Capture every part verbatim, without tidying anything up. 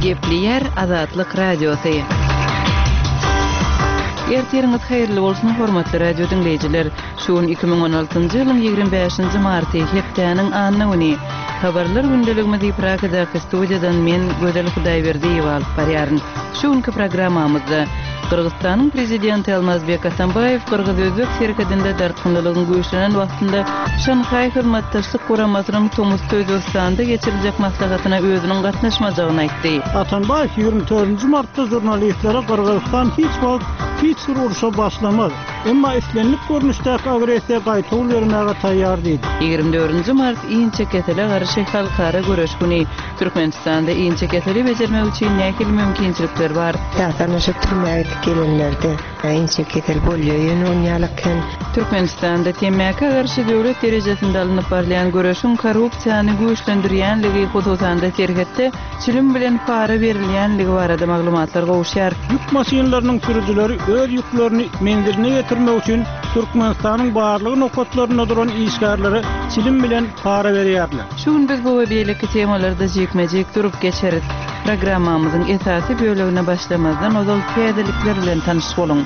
Gepli yer Azatlyk Radiosu. Ertiriňiz haýyrly bolsun hormatly radio dinleýijiler. Şuň iki ming on altynjy ýylyň ýigirme beşinji marty hepdäniň anyny habarlar gündeligimizi Pragada studiýadan men Gödel Hudaýberdiýew alyp barýaryn. Şuňky programmamyzda Kırgızstan'ın prezidenti Almazbek Atambayev Kırgız-Özbek şeriketinde dartgınlygyny güýçlenen wagtynda Şanhaý Hürmetdaşlyk Guramasynyň Tomusda Özbekistanda geçiriljek maslahatyna özüniň gatnaşmajagyny aýtdy. Atambayew ýygrimi dördünji martda jurnalistlere Kırgızstan hiç wagt hiç uruşa başlamady. Emma islenlik görnüşdäki agresiýa gaýta bermäge taýýar diýdi. ýygrimi dördünji mart iňçe ketele garşy halkara göreş güni. Türkmenistanda iňçe keteli bejermek üçin nähili mümkinçilikler bar. Ýa-da türmäge gelenlerde iňçe ketel bolýar, ýa-da Türkmenistanda temmäke garşy döwlet derejesinde alınıp barlayan göreşiň korrupsiýany güýçlendirýänligi hususanda terhetde çilim bilen para berilýänligi barada maglumatlar gowuşýar. Yük maşinalarynyň sürüjileri öz ýüklerini menzirine getirmek üçin Türkmenistanyň barlygy nokatlaryna duran işgärlere çilim bilen para berýärler. Şuň biz bu we beýleki temalarda jekmejek durup geçerit. Programmamyzyň esasy bölügine başlamazdan ozal täzelikler bilen tanyş bolun.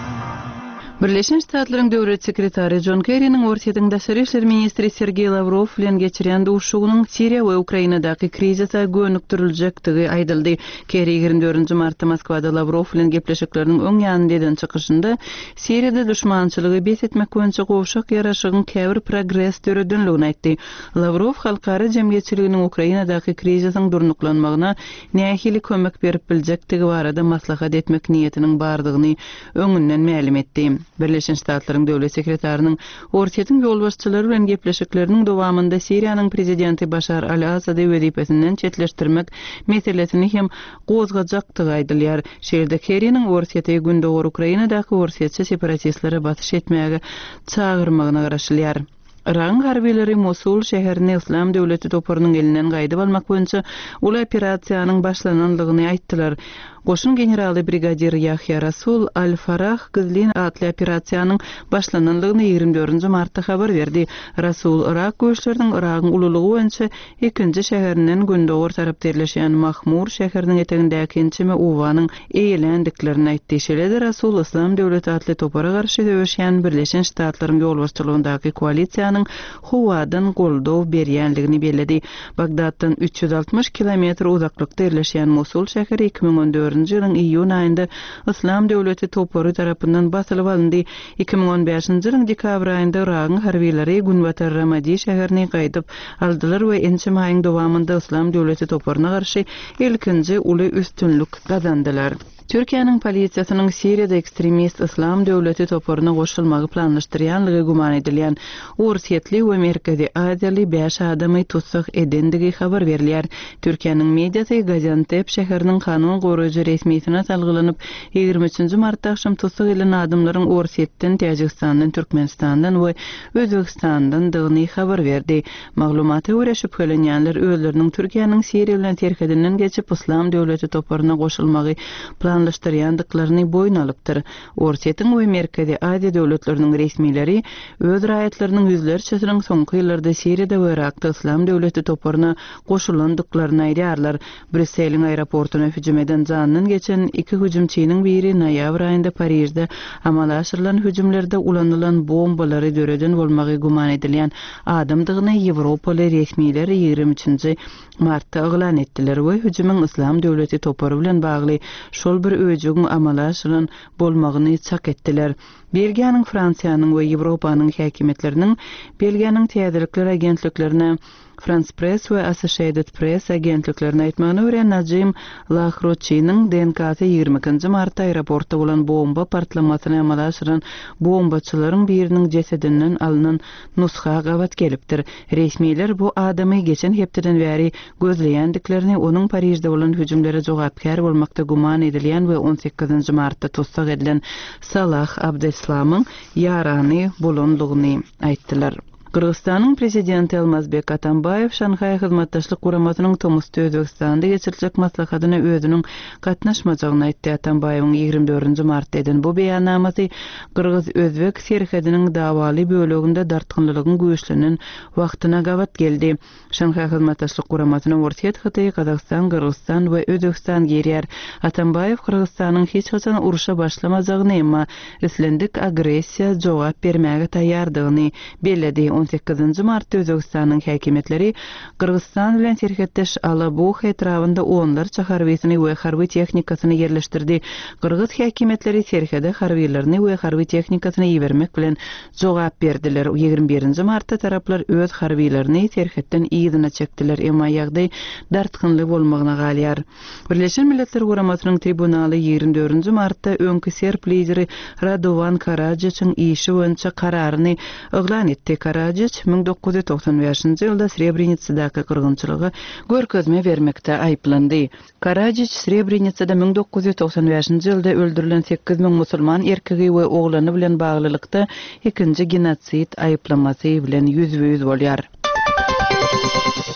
Birleşen Ştatlaryň döwlet sekretary John Kerry'niň Ortiýatyň daşary işler ministri Sergey Lavrov bilen geçirýän duruşugynyň Siriýa we Ukrainadaky krizise gönükdiriljekdigi aýdyldy. Kerry ýygrimi dördünji martda Moskwada Lavrov bilen gepleşikleriň öň ýanyndan çykyşynda Siriýada düşmançylygy bes etmek boýunça gowşak ýaraşygyň käbir progress döredinligini aýtdy. Lavrov halkara jemgyýetçiliginiň Ukrainadaky krizisiň durnuklanmagyna nähili kömek berip biljekdigi barada maslahat etmek niýetiniň bardygyny öňünden mälim etdi. Birleşen Ştatlaryň döwlet sekretarynyň Ortiýatyň ýolbaşçylary bilen gepleşikleriniň dowamında Siriýanyň prezidenti Başar al-Asady wezipesinden çetleşdirmek meselesini hem gozgajakdygy aýdylýar. Şeýle Kerry'niň Ortiýata gündöwür Ukrainadaky ortiýatça separatistlere batyş etmäge çagyrmagyna garaşylýar. Iran harbiýleri Mosul şäherini İslam döwleti toparynyň elinden gaýdyp almak boýunça ul operasiýanyň başlananlygyny aýtdylar. Goşun generaly brigadir Yahya Rasul Al-Farah Gizlin atly operasiýanyň başlananlygyny ýygrimi dördünji martda habar berdi. Rasul Irak güýçleriniň Iragyň ululugy boýunça ikinji şäherinden gündöwür tarapda ýerleşýän Mahmur şäheriniň etegindäki Ençeme uwanyň eýlendiklerini aýtdy. Şeýle Rasul İslam döwleti atly topara garşy döwüşýän Birleşen Ştatlaryň ýolbaşçylygyndaky koalisiýanyň Huwadan goldow berýänligini bellädi. Bagdaddan üç yüz altmış kilometr uzaklykda ýerleşýän Mosul şäheri iki ming on dördünji ýylyň iýun aýynda İslam döwleti topary tarapyndan basylyp alındy. iki ming on beşinji ýylyň dekabr aýynda Iragyň harbiýleri Günbatar Ramadi şäherini gaýdyp aldylar we ençe aýyň dowamında İslam döwleti toparyna garşy ilkinji uly üstünlük gazandylar. Türkiýanyň polisiýasynyň Siriýada ekstremist İslam döwleti toparyna goşulmagy planlaşdyrýanlygy guman edilýän Ortiýetli we Merkezi Aziýaly beş adamy tutsak edendigi habar berilýär. Türkiýanyň mediasy Gaziantep şäheriniň kanun goraýjy resmiýetine salgylanyp ýygrimi üçinji martda akşam tutsak edilen adamlaryň Ortiýetden, Täjikstandan, Türkmenistandan we Özbegistandan dygyny habar berdi. Maglumata görä şüphelenýänler özleriniň Türkiýanyň Siriýa bilen terhedinden geçip İslam döwleti toparyna goşulmagy planlaşdyrýandyklaryny boyun alypdyr. Ortiýetin we Merkezi Aziýa döwletleriniň resmiýleri öz raýatlarynyň ýüzlerçesiniň soňky ýyllarda Siriýada we Irakda İslam döwleti toparyna goşulandyklaryny aýdýarlar. Brüsseliň aeroportuna hüjüm eden janyny geçen iki hüjümçiniň biri noýabr aýynda Parisde amal aşyrylan hüjümlerde ulanylan bombalary döreden bolmagy guman edilýän adamdygyny Ýewropaly resmiýler ýygrimi üçinji martda eglan etdiler we hüjümüň İslam döwleti topary bilen bagly şol bir öýjüň amal aşyrylan bolmagyny çak etdiler. Belgiýanyň, Fransiýanyň we Ýewropanyň häkimetleriniň Belgiýanyň täzelikler agentliklerine France Press we Associated Press agentliklerine aýtmagyna görä Najim Lahroçynyň D N K-sy ýygrimi martda aeroportda bolan bomba partlamasyny amal aşyran bombaçylaryň biriniň jesedinden alynan nusxa gabat gelipdir. Resmiýler bu adamy geçen hepdeden bäri gözleýändiklerini, onuň Parisde bolan hüjümlere jogapkär bolmakda guman edilýän we on sekizinji martda tutsak edilen Salah Abdeslamyň ýarany bolanlygyny aýtdylar. Kırgızstanyň prezidenti Almazbek Atambayew Şanhay hyzmatdaşlyk guramasynyň Tomusda Özbekistanda geçiriljek maslahatyna özüniň gatnaşmajagyny aýtdy. Atambayewiň ýygrimi dördünji martda eden bu beýannamasy Kırgız-Özbek serhediniň dawaly böleginde dartgynlygyň güýçlenen wagtyna gabat geldi. Şanhay hyzmatdaşlyk guramasynyň ortaýat hyty Kazakystan, Kırgızstan we Özbekistan gerýär. Atambayew Kırgızstanyň hiç haçan uruşa başlamajagyny emma islendik agressiýa jogap bermäge taýýardygyny bellädi. on sekizinji martda Özbekistanyň häkimetleri Kırgızstan bilen serhetdeş Alabuh etrafynda onlarça harbiýysyny we harby tehnikasyny yerleşdirdi. Kırgız häkimetleri serhede harbiýlerini we harby tehnikasyny ýibermek bilen jogap berdiler. ýygrimi birinji martda taraplar öz harbiýlerini serhetden ýygyna çekdiler. Emma ýagdaý dartgynly bolmagyna galýar. Birleşen Milletler Guramasynyň tribunaly ýygrimi dördünji martda öňkü Serb lideri Radovan Karadžićiň işi boýunça kararyny oglan etdi. Karadžić ming dokuz ýüz toksan beşinji ýylda Srebrenicadaky kırgınçylygy görkezme bermekde aýplandy. Karadžić Srebrenicada ming dokuz ýüz toksan beşinji ýylda öldürilen sekiz ming musulman erkegi we oglany bilen baglylykda ikinji genosit aýplamasy bilen ýüzbe ýüz bolýar.